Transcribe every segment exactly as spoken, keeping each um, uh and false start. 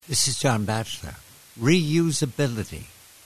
This is John Batchelor. Reusability.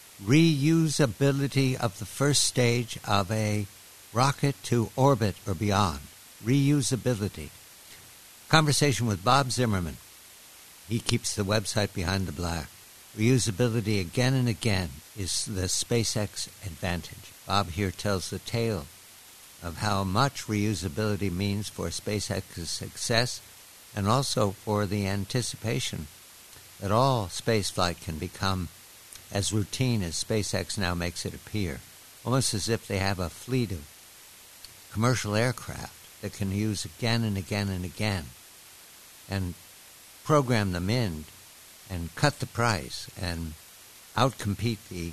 Reusability of the first stage of a rocket to orbit or beyond. Reusability. Conversation with Bob Zimmerman. He keeps the website Behind the Black. Reusability again and again is the SpaceX advantage. Bob here tells the tale of how much reusability means for SpaceX's success and also for the anticipation that all spaceflight can become as routine as SpaceX now makes it appear, almost as if they have a fleet of commercial aircraft that can use again and again and again and program them in and cut the price and outcompete the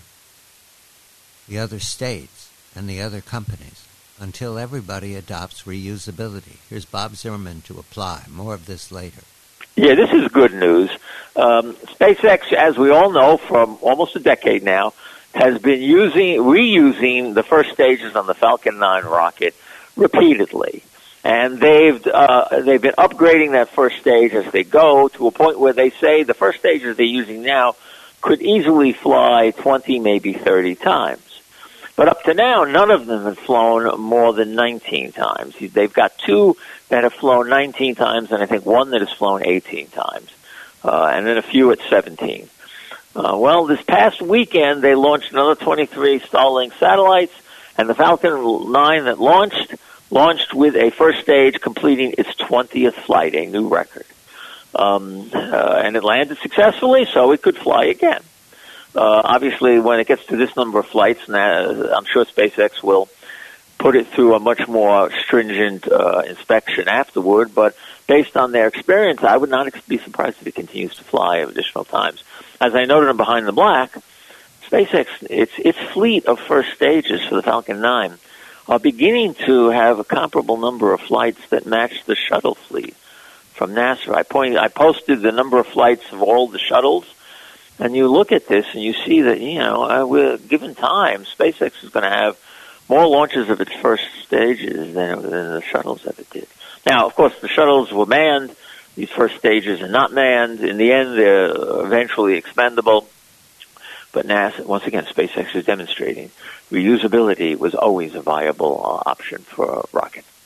the other states and the other companies until everybody adopts reusability. Here's Bob Zimmerman to apply. More of this later. Yeah, this is good news. Um, SpaceX, as we all know, from almost a decade now, has been using, reusing the first stages on the Falcon nine rocket repeatedly. And they've uh, they've been upgrading that first stage as they go to a point where they say the first stages they're using now could easily fly twenty, maybe thirty times. But up to now, none of them have flown more than nineteen times. They've got two that have flown nineteen times, and I think one that has flown eighteen times, uh, and then a few at seventeen. Uh, well, this past weekend, they launched another twenty-three Starlink satellites, and the Falcon nine that launched, launched with a first stage completing its twentieth flight, a new record. Um, uh, and it landed successfully, so it could fly again. Uh, obviously, when it gets to this number of flights, now, I'm sure SpaceX will put it through a much more stringent uh, inspection afterward, but based on their experience, I would not be surprised if it continues to fly additional times. As I noted in Behind the Black, SpaceX, its, its fleet of first stages for the Falcon nine are beginning to have a comparable number of flights that match the shuttle fleet from NASA. I, pointed, I posted the number of flights of all the shuttles, and you look at this and you see that, you know, uh, with given time, SpaceX is going to have more launches of its first stages than, than the shuttles ever did. Now, of course, the shuttles were manned. These first stages are not manned. In the end, they're eventually expendable. But NASA, once again, SpaceX is demonstrating reusability was always a viable uh, option for a rocket.